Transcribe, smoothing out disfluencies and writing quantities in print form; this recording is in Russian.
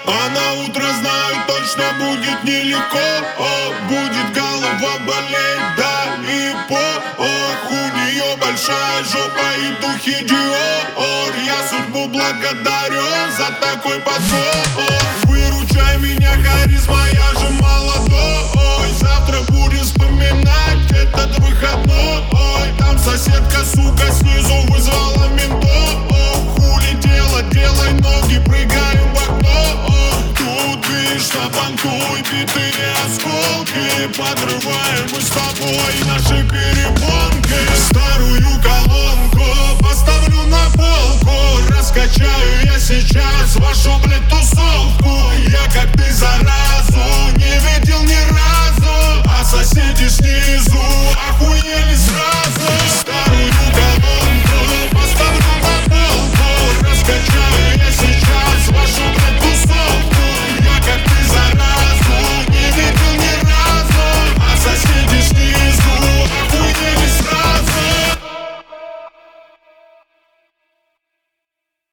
А на утро знаю, точно будет нелегко. Будет голова болеть, да и пох. У нее большая жопа и духи Диор. Я судьбу благодарю за такой подбор. Выручай меня, харизма, я же молодой. Завтра будем вспоминать этот выходной. Там соседка, сука, снизу вызвала ментов. Хули делать, делай ноги, прыгаем в окно. Тут видишь, шапанкуй, битые осколки. Подрываем мы с тобой наши перепонки. Старую колонку поставлю на полку. Раскачаю я сейчас вашу, блядь, тусовку. Я как ты заразу не видел ни разу. А соседи снизу охуели сразу. Старую